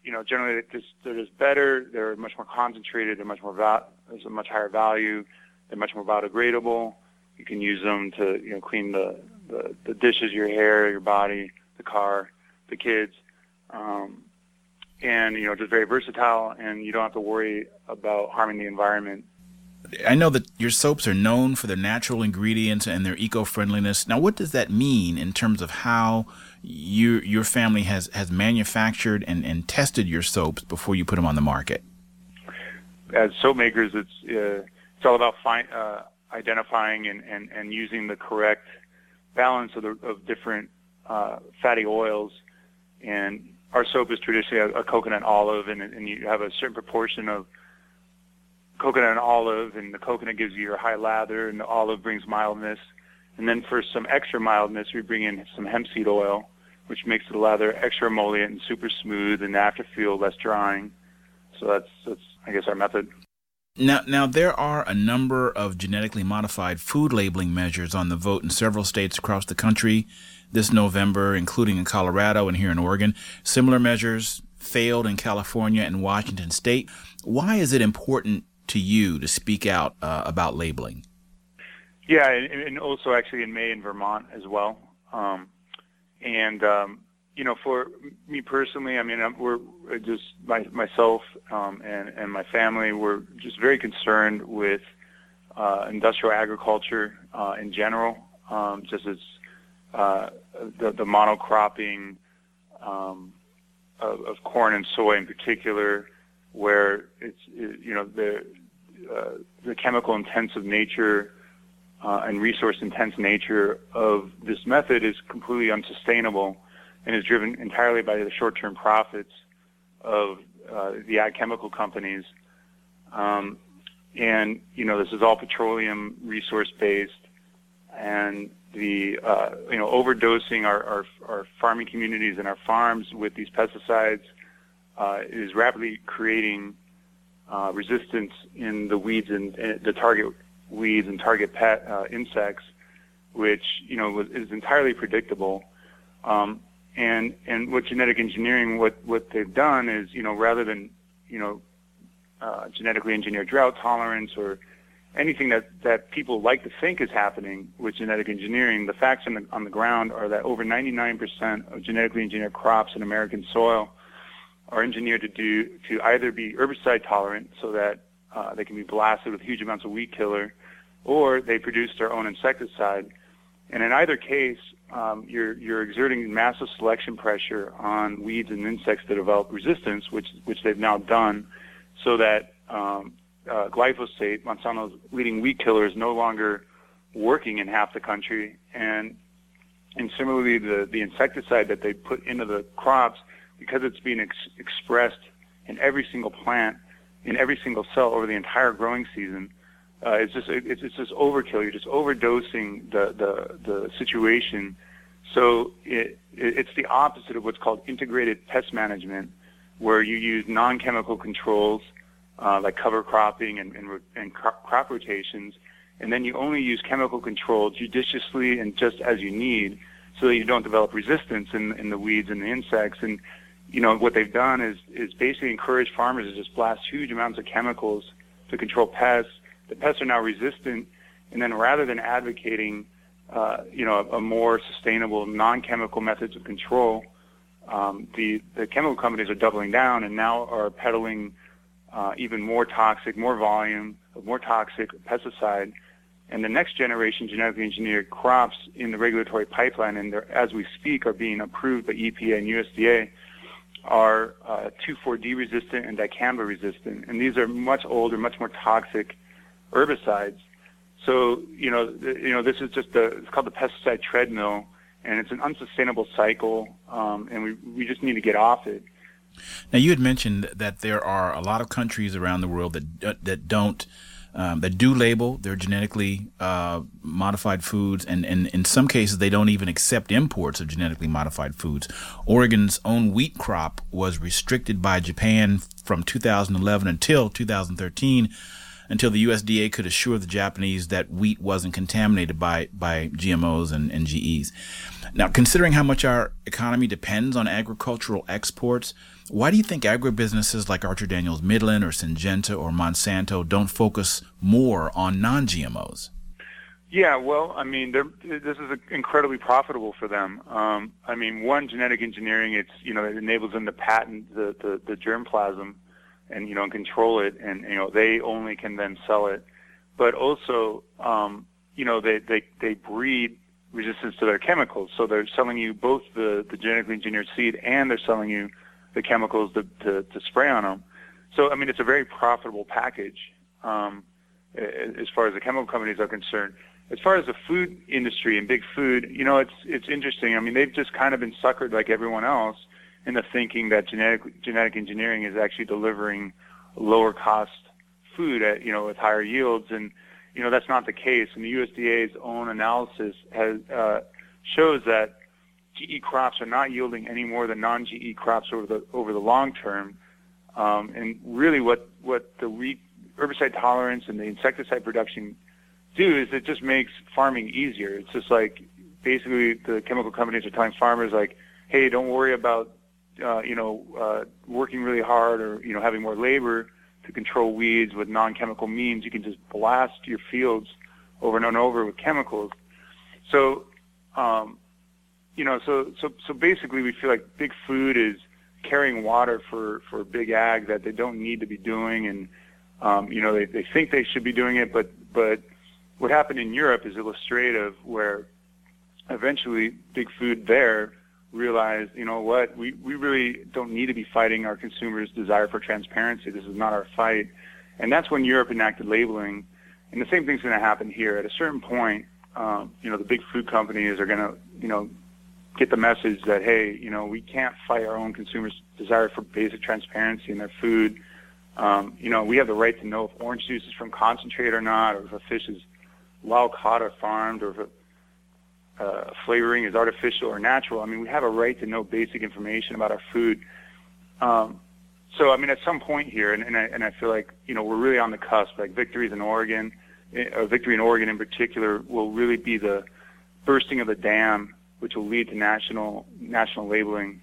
generally they're just better. They're much more concentrated. They're much more there's a much higher value. They're much more biodegradable. You can use them to clean the dishes, your hair, your body, the car, the kids, and just very versatile. And you don't have to worry about harming the environment. I know that your soaps are known for their natural ingredients and their eco-friendliness. Now, what does that mean in terms of how your family has manufactured and tested your soaps before you put them on the market? As soap makers, it's all about identifying and using the correct balance of different fatty oils. And our soap is traditionally a coconut olive, and you have a certain proportion of coconut and olive, and the coconut gives you your high lather, and the olive brings mildness. And then for some extra mildness, we bring in some hemp seed oil, which makes the lather extra emollient and super smooth, and the afterfeel less drying. So that's I guess our method. Now there are a number of genetically modified food labeling measures on the vote in several states across the country this November, including in Colorado and here in Oregon. Similar measures failed in California and Washington State. Why is it important to you to speak out about labeling? Yeah, and also actually in May in Vermont as well. For me personally, we're just myself and my family. We're just very concerned with industrial agriculture in general, just as the monocropping of corn and soy in particular, where it's the chemical intensive nature and resource intense nature of this method is completely unsustainable and is driven entirely by the short-term profits of the ag chemical companies. This is all petroleum resource based, and the overdosing our farming communities and our farms with these pesticides is rapidly creating resistance in the weeds and the target weeds and target insects, which is entirely predictable. And what genetic engineering, what they've done is, rather than genetically engineer drought tolerance or anything that people like to think is happening with genetic engineering, the facts on the ground are that over 99% of genetically engineered crops in American soil are engineered to either be herbicide tolerant, so that they can be blasted with huge amounts of weed killer, or they produce their own insecticide. And in either case, you're exerting massive selection pressure on weeds and insects that develop resistance, which they've now done, so that glyphosate, Monsanto's leading weed killer, is no longer working in half the country. And similarly, the insecticide that they put into the crops, because it's being expressed in every single plant, in every single cell over the entire growing season, it's just overkill. You're just overdosing the situation. So it's the opposite of what's called integrated pest management, where you use non-chemical controls like cover cropping and crop rotations, and then you only use chemical control judiciously and just as you need, so that you don't develop resistance in the weeds and the insects. And what they've done is basically encourage farmers to just blast huge amounts of chemicals to control pests. The pests are now resistant, and then rather than advocating, a more sustainable non-chemical methods of control, the chemical companies are doubling down and now are peddling even more toxic, more volume of more toxic pesticide. And the next generation genetically engineered crops in the regulatory pipeline, and as we speak are being approved by EPA and USDA, are 2,4-D resistant and dicamba resistant, and these are much older, much more toxic herbicides. So this is just it's called the pesticide treadmill, and it's an unsustainable cycle, and we just need to get off it. Now, you had mentioned that there are a lot of countries around the world that do label their genetically modified foods, and in some cases they don't even accept imports of genetically modified foods. Oregon's own wheat crop was restricted by Japan from 2011 until 2013, until the USDA could assure the Japanese that wheat wasn't contaminated by GMOs and GEs. Now, considering how much our economy depends on agricultural exports, Why do you think agribusinesses like Archer Daniels Midland or Syngenta or Monsanto don't focus more on non-GMOs? Yeah, well, I mean, this is incredibly profitable for them. I mean, one, genetic engineering, it enables them to patent the germplasm and, and control it, and, they only can then sell it. But also, they breed resistance to their chemicals. So they're selling you both the genetically engineered seed, and they're selling you the chemicals to spray on them. So, I mean, it's a very profitable package as far as the chemical companies are concerned. As far as the food industry and big food, it's interesting. I mean, they've just kind of been suckered like everyone else into thinking that genetic engineering is actually delivering lower cost food at, with higher yields. And, that's not the case. And the USDA's own analysis shows that GE crops are not yielding any more than non-GE crops over the long term. And really what the herbicide tolerance and the insecticide production do is it just makes farming easier. It's just like basically the chemical companies are telling farmers like, hey, don't worry about working really hard or having more labor to control weeds with non-chemical means. You can just blast your fields over and over with chemicals. So so basically we feel like big food is carrying water for big ag that they don't need to be doing, and they think they should be doing it, but what happened in Europe is illustrative, where eventually big food there realized, what, we really don't need to be fighting our consumers' desire for transparency. This is not our fight. And that's when Europe enacted labeling. And the same thing's going to happen here. At a certain point, the big food companies are going to, get the message that, hey, we can't fight our own consumers' desire for basic transparency in their food. We have the right to know if orange juice is from concentrate or not, or if a fish is wild caught or farmed, or if flavoring is artificial or natural. I mean, we have a right to know basic information about our food. So, I mean, at some point here, and I feel like, we're really on the cusp, like victory in Oregon in particular will really be the bursting of the dam, which will lead to national labeling.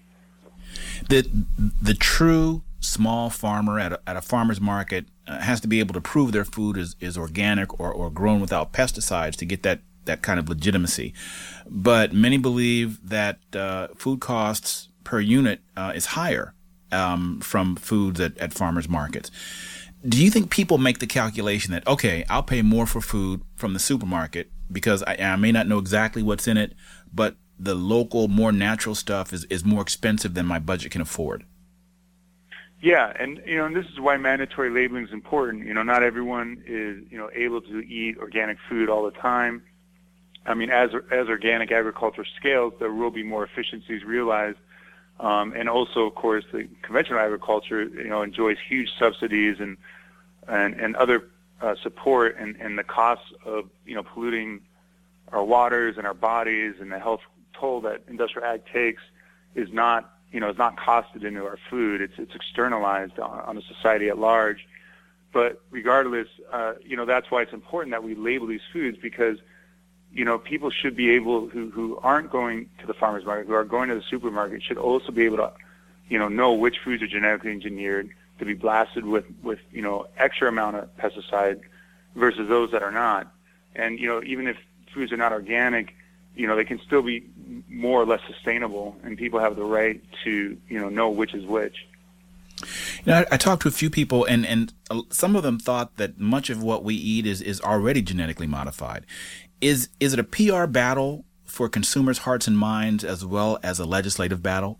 The true small farmer at a farmer's market has to be able to prove their food is organic or grown without pesticides to get that kind of legitimacy. But many believe that food costs per unit is higher from foods at farmers markets. Do you think people make the calculation that, okay, I'll pay more for food from the supermarket because I may not know exactly what's in it, but the local, more natural stuff is more expensive than my budget can afford? Yeah, and and this is why mandatory labeling is important. Not everyone is able to eat organic food all the time. I mean, as organic agriculture scales, there will be more efficiencies realized, and also, of course, the conventional agriculture enjoys huge subsidies and other support, and the costs of polluting our waters and our bodies and the health toll that industrial ag takes is not costed into our food. It's externalized on the society at large. But regardless, that's why it's important that we label these foods, because people should be able, who aren't going to the farmer's market, who are going to the supermarket, should also be able to know which foods are genetically engineered to be blasted with extra amount of pesticide versus those that are not. And even if foods are not organic, they can still be more or less sustainable, and people have the right to know which is which. I talked to a few people, and some of them thought that much of what we eat is already genetically modified. Is it a PR battle for consumers' hearts and minds as well as a legislative battle?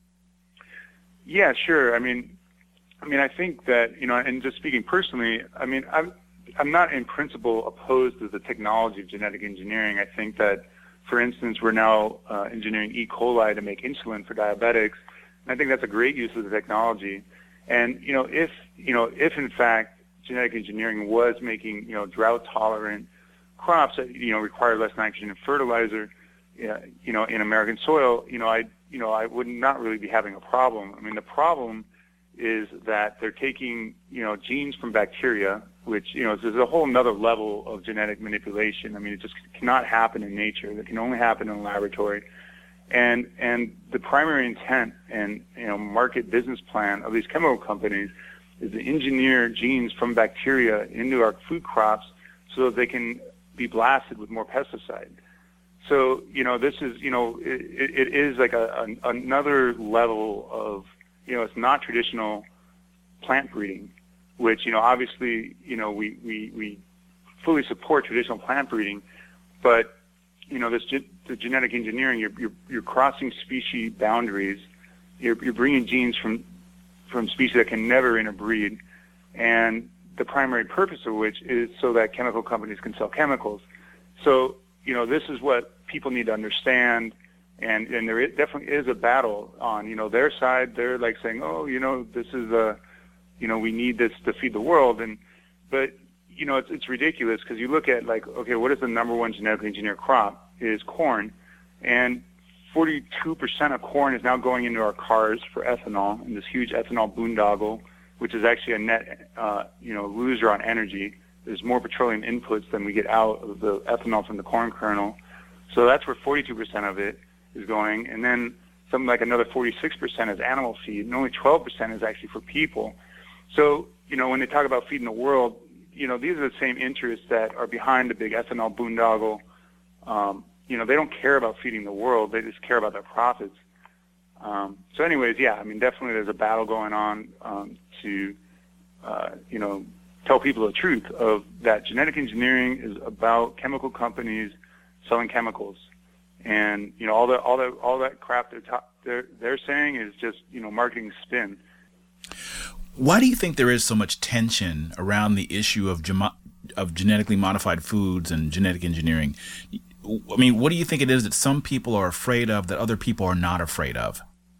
Yeah, sure. I mean, I think that and just speaking personally, I'm not in principle opposed to the technology of genetic engineering. I think that, for instance, we're now engineering E. coli to make insulin for diabetics, and I think that's a great use of the technology. And if in fact genetic engineering was making drought-tolerant crops that require less nitrogen and fertilizer, in American soil, I would not really be having a problem. I mean, the problem is that they're taking genes from bacteria, which there's a whole another level of genetic manipulation. I mean, it just cannot happen in nature. It can only happen in a laboratory. And the primary intent and market business plan of these chemical companies is to engineer genes from bacteria into our food crops so that they can be blasted with more pesticide. So this is it is like another level of it's not traditional plant breeding, which obviously we fully support traditional plant breeding, but the genetic engineering, you're crossing species boundaries. You're bringing genes from species that can never interbreed, and the primary purpose of which is so that chemical companies can sell chemicals. So this is what people need to understand, and there definitely is a battle on their side. They're like saying, this is we need this to feed the world, but it's ridiculous because you look at what is the number one genetically engineered crop? Is corn, and 42% of corn is now going into our cars for ethanol, and this huge ethanol boondoggle, which is actually a net, loser on energy. There's more petroleum inputs than we get out of the ethanol from the corn kernel. So that's where 42% of it is going, and then something like another 46% is animal feed, and only 12% is actually for people. So, when they talk about feeding the world, these are the same interests that are behind the big ethanol boondoggle. They don't care about feeding the world. They just care about their profits. So anyways, definitely there's a battle going on to, tell people the truth of that genetic engineering is about chemical companies selling chemicals. And, all that crap they're saying is just, marketing spin. Why do you think there is so much tension around the issue of genetically modified foods and genetic engineering? I mean, what do you think it is that some people are afraid of that other people are not afraid of?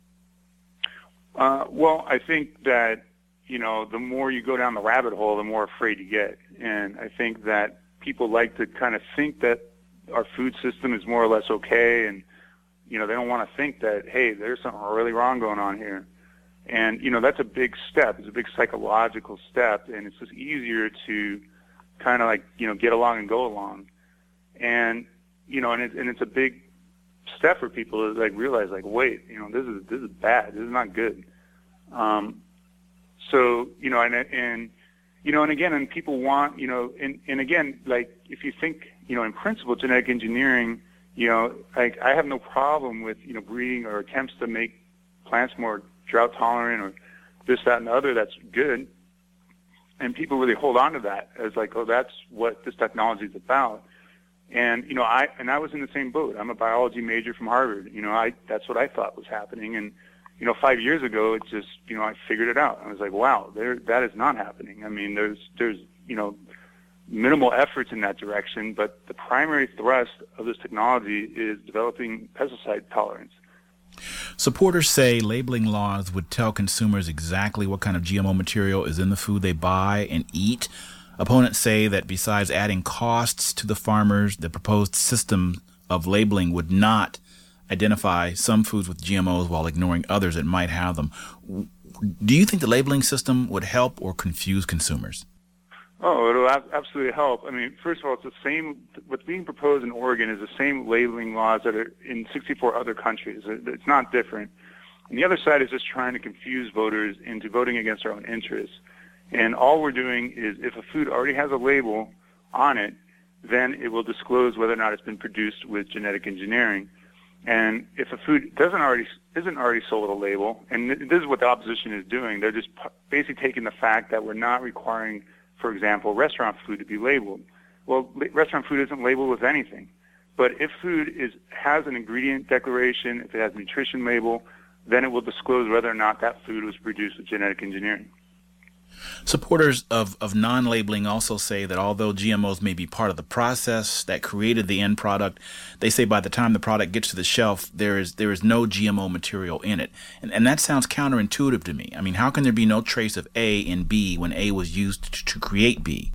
Well, I think that, the more you go down the rabbit hole, the more afraid you get. And I think that people like to kind of think that our food system is more or less okay, and, they don't want to think that, hey, there's something really wrong going on here. And, that's a big step. It's a big psychological step, and it's just easier to kind of get along and go along. And, and it's a big step for people to realize wait, this is bad. This is not good. So, and again, people want, and again, if you think, in principle, genetic engineering, I have no problem with, breeding or attempts to make plants more drought tolerant or this, that, and the other. That's good. And people really hold on to that as that's what this technology is about. And, I was in the same boat. I'm a biology major from Harvard. That's what I thought was happening. And, 5 years ago, it's just, I figured it out. I was like, wow, that is not happening. I mean, there's minimal efforts in that direction, but the primary thrust of this technology is developing pesticide tolerance. Supporters say labeling laws would tell consumers exactly what kind of GMO material is in the food they buy and eat. Opponents say that besides adding costs to the farmers, the proposed system of labeling would not identify some foods with GMOs while ignoring others that might have them. Do you think the labeling system would help or confuse consumers? Oh, it'll absolutely help. I mean, first of all, it's the same. What's being proposed in Oregon is the same labeling laws that are in 64 other countries. It's not different. And the other side is just trying to confuse voters into voting against their own interests. And all we're doing is, if a food already has a label on it, then it will disclose whether or not it's been produced with genetic engineering. And if a food isn't already sold with a label, and this is what the opposition is doing, they're just basically taking the fact that we're not requiring, for example, restaurant food to be labeled. Well, restaurant food isn't labeled with anything. But if food has an ingredient declaration, if it has a nutrition label, then it will disclose whether or not that food was produced with genetic engineering. Supporters of non-labeling also say that although GMOs may be part of the process that created the end product, they say by the time the product gets to the shelf, there is no GMO material in it. And that sounds counterintuitive to me. I mean, how can there be no trace of A in B when A was used to create B?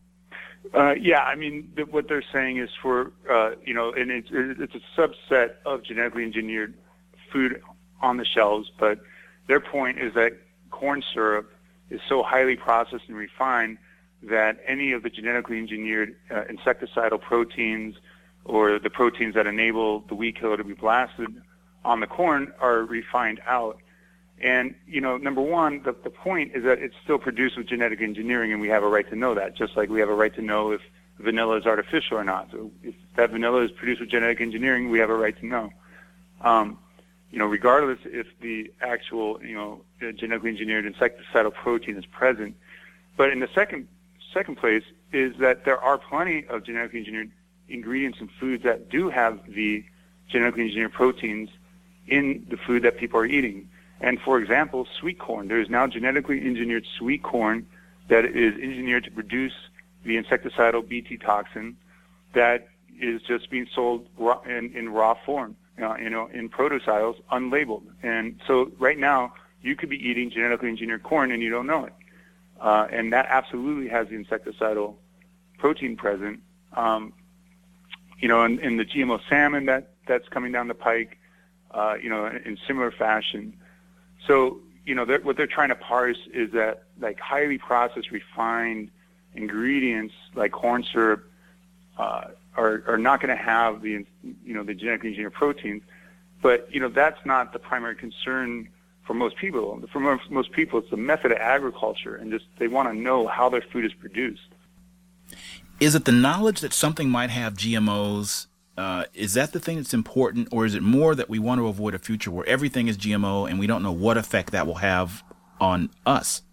I mean, what they're saying is for, and it's a subset of genetically engineered food on the shelves, but their point is that corn syrup is so highly processed and refined that any of the genetically engineered insecticidal proteins or the proteins that enable the weed killer to be blasted on the corn are refined out. And, number one, the point is that it's still produced with genetic engineering, and we have a right to know that, just like we have a right to know if vanilla is artificial or not. So if that vanilla is produced with genetic engineering, we have a right to know. Regardless if the actual, genetically engineered insecticidal protein is present. But in the second place is that there are plenty of genetically engineered ingredients in foods that do have the genetically engineered proteins in the food that people are eating. And for example, sweet corn. There is now genetically engineered sweet corn that is engineered to produce the insecticidal Bt toxin that is just being sold in raw form, in produce aisles, unlabeled. And so right now, you could be eating genetically engineered corn and you don't know it. And that absolutely has the insecticidal protein present. In the GMO salmon that's coming down the pike, in similar fashion. So, what they're trying to parse is that, like, highly processed, refined ingredients like corn syrup are not going to have the genetically engineered proteins. But, that's not the primary concern for most people. For most people, it's the method of agriculture, and just they want to know how their food is produced. Is it the knowledge that something might have GMOs? Is that the thing that's important, or is it more that we want to avoid a future where everything is GMO and we don't know what effect that will have on us?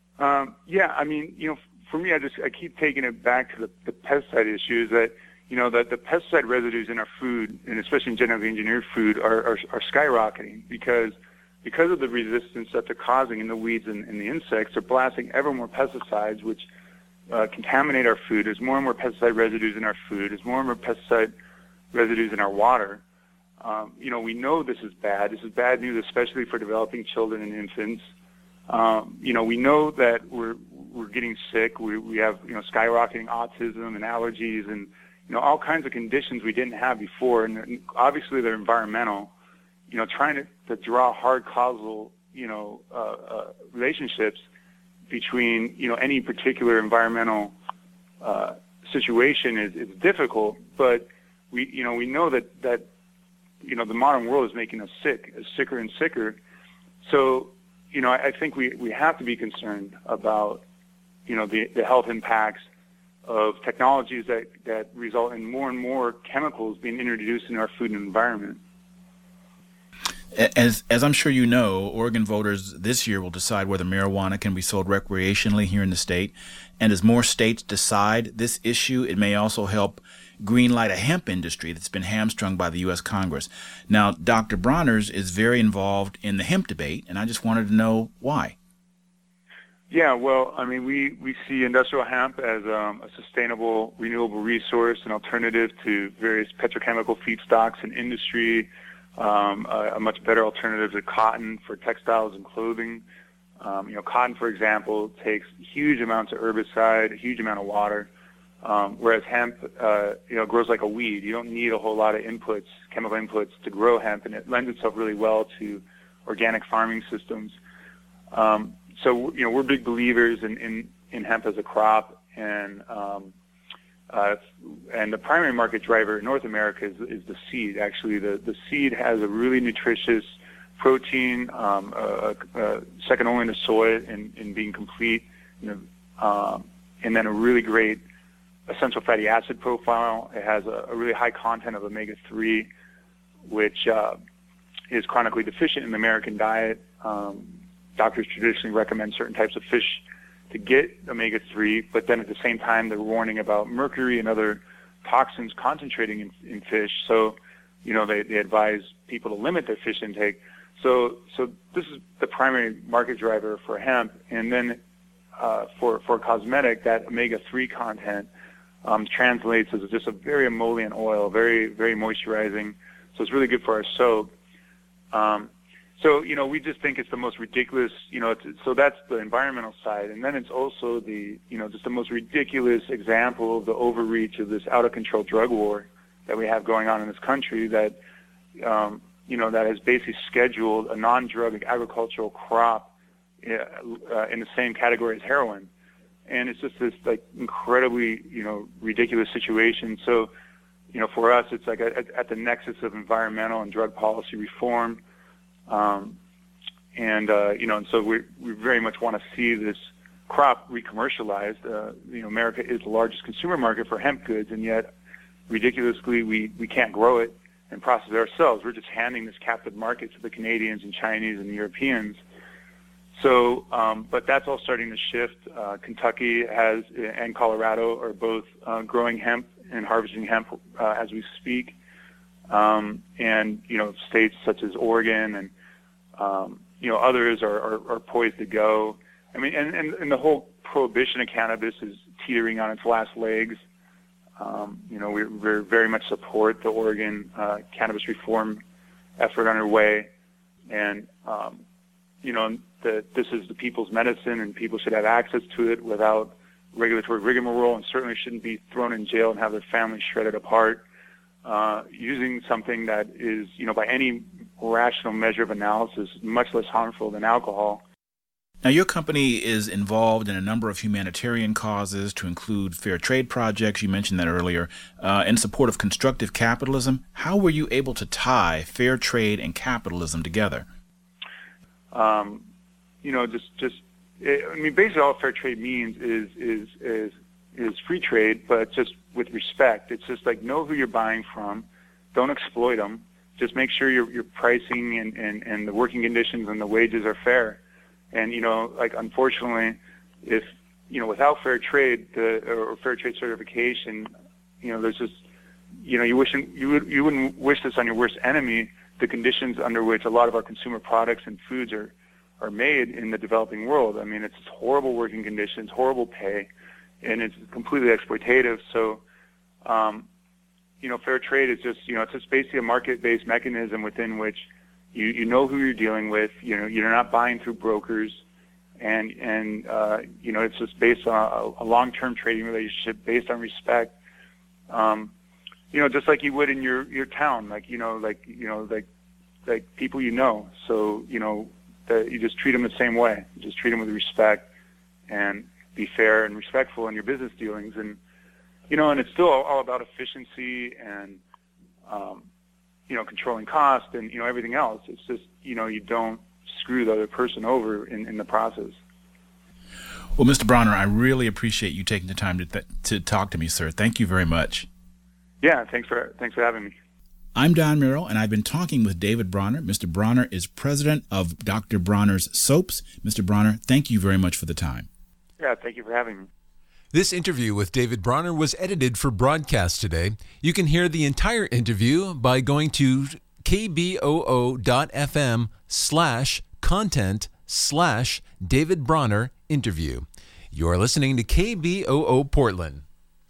For me, I keep taking it back to the pesticide issue. Is that the pesticide residues in our food, and especially in genetically engineered food, are skyrocketing because of the resistance that they're causing in the weeds and the insects. They're blasting ever more pesticides, which contaminate our food. There's more and more pesticide residues in our food. There's more and more pesticide residues in our water. We know this is bad. This is bad news, especially for developing children and infants. We know that we're getting sick. We have skyrocketing autism and allergies and all kinds of conditions we didn't have before. And obviously they're environmental. Trying to draw hard causal relationships between any particular environmental situation is difficult, but we know that the modern world is making us sicker and sicker. So I think we have to be concerned about the health impacts of technologies that result in more and more chemicals being introduced in our food and environment. As I'm sure you know, Oregon voters this year will decide whether marijuana can be sold recreationally here in the state. And as more states decide this issue, it may also help greenlight a hemp industry that's been hamstrung by the U.S. Congress. Now, Dr. Bronner's is very involved in the hemp debate, and I just wanted to know why. Yeah, well, we see industrial hemp as a sustainable, renewable resource, an alternative to various petrochemical feedstocks in industry, a much better alternative to cotton for textiles and clothing. Cotton, for example, takes huge amounts of herbicide, a huge amount of water, whereas hemp, grows like a weed. You don't need a whole lot of chemical inputs to grow hemp, and it lends itself really well to organic farming systems. So we're big believers in hemp as a crop, and the primary market driver in North America is the seed. Actually, the seed has a really nutritious protein, second only to soy in being complete, and then a really great essential fatty acid profile. It has a really high content of omega-3, which is chronically deficient in the American diet. Doctors traditionally recommend certain types of fish to get omega-3, but then at the same time they're warning about mercury and other toxins concentrating in fish. So, they advise people to limit their fish intake. So this is the primary market driver for hemp. And then for cosmetic, that omega-3 content translates as just a very emollient oil, very, very moisturizing. So it's really good for our soap. So, we just think it's the most ridiculous, so that's the environmental side. And then it's also just the most ridiculous example of the overreach of this out-of-control drug war that we have going on in this country that that has basically scheduled a non-drug agricultural crop in the same category as heroin. And it's just this, incredibly, ridiculous situation. So, for us, it's like at the nexus of environmental and drug policy reform. And so we very much want to see this crop recommercialized. America is the largest consumer market for hemp goods, and yet ridiculously we can't grow it and process it ourselves. We're just handing this captive market to the Canadians and Chinese and Europeans. So, but that's all starting to shift. Kentucky and Colorado are both growing hemp and harvesting hemp as we speak. And, states such as Oregon and, others are poised to go. I mean, and the whole prohibition of cannabis is teetering on its last legs. We very much support the Oregon cannabis reform effort underway. And, this is the people's medicine, and people should have access to it without regulatory rigmarole, and certainly shouldn't be thrown in jail and have their families shredded apart using something that is, by any rational measure of analysis, much less harmful than alcohol. Now, your company is involved in a number of humanitarian causes, to include fair trade projects. You mentioned that earlier, in support of constructive capitalism. How were you able to tie fair trade and capitalism together? Basically all fair trade means is free trade, but just with respect. It's just like, know who you're buying from, don't exploit them. Just make sure your pricing and the working conditions and the wages are fair. And unfortunately, if without fair trade or fair trade certification, there's just you wouldn't wish this on your worst enemy. The conditions under which a lot of our consumer products and foods are made in the developing world. I mean, it's horrible working conditions, horrible pay, and it's completely exploitative. So, fair trade is just, it's just basically a market-based mechanism within which you know who you're dealing with. You're not buying through brokers, and it's just based on a long-term trading relationship based on respect. Just like you would in your town, like people So that you just treat them the same way. You just treat them with respect and be fair and respectful in your business dealings. And and it's still all about efficiency and controlling cost and everything else. It's just you don't screw the other person over in the process. Well, Mr. Bronner, I really appreciate you taking the time to talk to me, sir. Thank you very much. Yeah, thanks for having me. I'm Don Merrill, and I've been talking with David Bronner. Mr. Bronner is president of Dr. Bronner's Soaps. Mr. Bronner, thank you very much for the time. Yeah, thank you for having me. This interview with David Bronner was edited for broadcast today. You can hear the entire interview by going to kboo.fm/content/David Bronner interview. You're listening to KBOO Portland.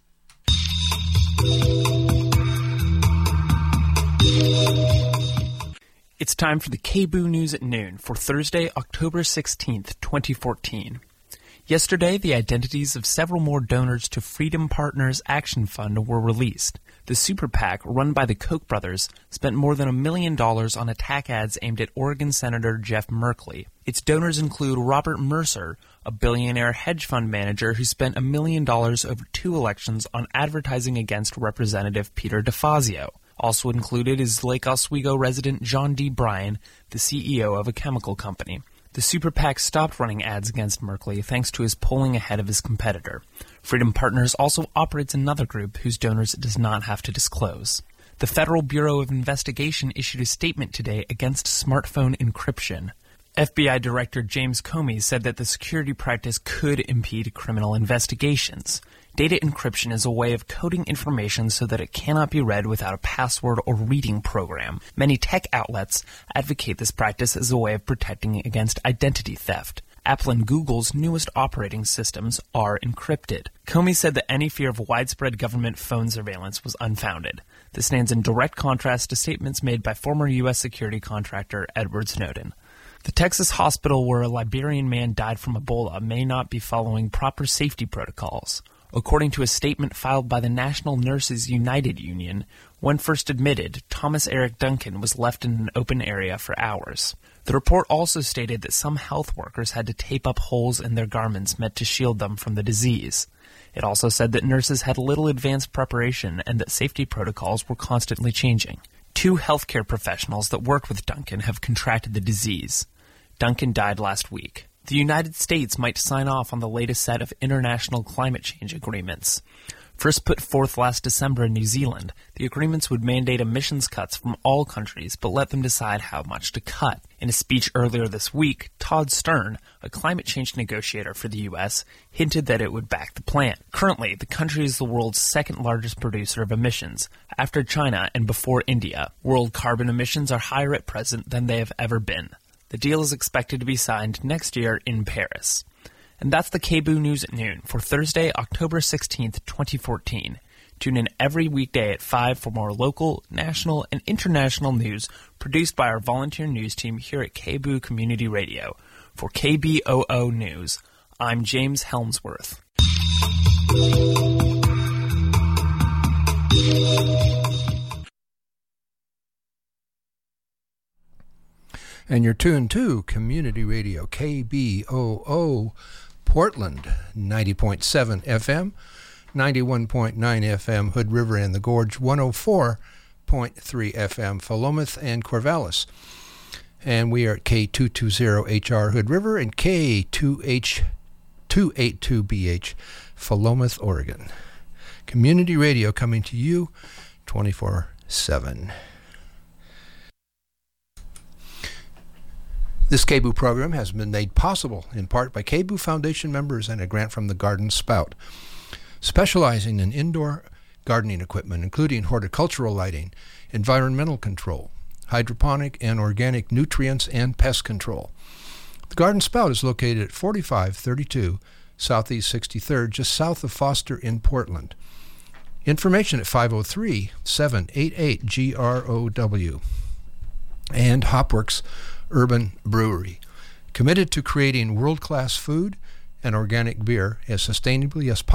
It's time for the KBOO News at Noon for Thursday, October 16th, 2014. Yesterday, the identities of several more donors to Freedom Partners Action Fund were released. The super PAC, run by the Koch brothers, spent more than $1 million on attack ads aimed at Oregon Senator Jeff Merkley. Its donors include Robert Mercer, a billionaire hedge fund manager who spent $1 million over 2 elections on advertising against Representative Peter DeFazio. Also included is Lake Oswego resident John D. Bryan, the CEO of a chemical company. The super PAC stopped running ads against Merkley thanks to his polling ahead of his competitor. Freedom Partners also operates another group whose donors it does not have to disclose. The Federal Bureau of Investigation issued a statement today against smartphone encryption. FBI Director James Comey said that the security practice could impede criminal investigations. Data encryption is a way of coding information so that it cannot be read without a password or reading program. Many tech outlets advocate this practice as a way of protecting against identity theft. Apple and Google's newest operating systems are encrypted. Comey said that any fear of widespread government phone surveillance was unfounded. This stands in direct contrast to statements made by former U.S. security contractor Edward Snowden. The Texas hospital where a Liberian man died from Ebola may not be following proper safety protocols. According to a statement filed by the National Nurses United Union, when first admitted, Thomas Eric Duncan was left in an open area for hours. The report also stated that some health workers had to tape up holes in their garments meant to shield them from the disease. It also said that nurses had little advanced preparation and that safety protocols were constantly changing. 2 healthcare professionals that worked with Duncan have contracted the disease. Duncan died last week. The United States might sign off on the latest set of international climate change agreements. First put forth last December in New Zealand, the agreements would mandate emissions cuts from all countries but let them decide how much to cut. In a speech earlier this week, Todd Stern, a climate change negotiator for the U.S., hinted that it would back the plan. Currently, the country is the world's second largest producer of emissions, after China and before India. World carbon emissions are higher at present than they have ever been. The deal is expected to be signed next year in Paris. And that's the KBOO News at noon for Thursday, October 16th, 2014. Tune in every weekday at 5 for more local, national, and international news produced by our volunteer news team here at KBOO Community Radio. For KBOO News, I'm James Helmsworth. And you're tuned to Community Radio, KBOO, Portland, 90.7 FM, 91.9 FM, Hood River and the Gorge, 104.3 FM, Philomath and Corvallis. And we are at K220HR Hood River and K2H282BH, Philomath, Oregon. Community Radio coming to you 24/7. This KBOO program has been made possible in part by KBOO Foundation members and a grant from the Garden Spout, specializing in indoor gardening equipment, including horticultural lighting, environmental control, hydroponic and organic nutrients, and pest control. The Garden Spout is located at 4532 Southeast 63rd, just south of Foster in Portland. Information at 503-788-GROW. And Hopworks Urban Brewery, committed to creating world-class food and organic beer as sustainably as possible.